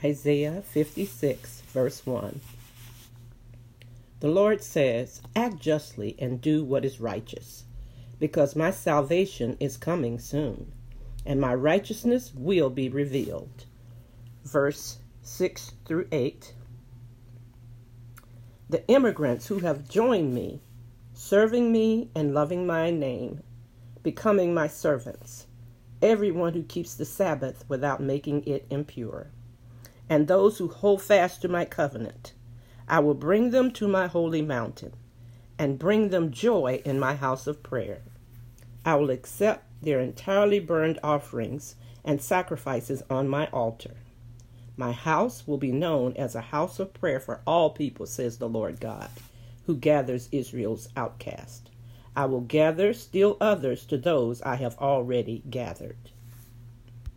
Isaiah 56, verse 1. The Lord says, "Act justly and do what is righteous, because my salvation is coming soon, and my righteousness will be revealed." Verse 6 through 8. The immigrants who have joined me, serving me and loving my name, becoming my servants, everyone who keeps the Sabbath without making it impure, and those who hold fast to my covenant, I will bring them to my holy mountain and bring them joy in my house of prayer. I will accept their entirely burned offerings and sacrifices on my altar. My house will be known as a house of prayer for all people, says the Lord God, who gathers Israel's outcast. I will gather still others to those I have already gathered.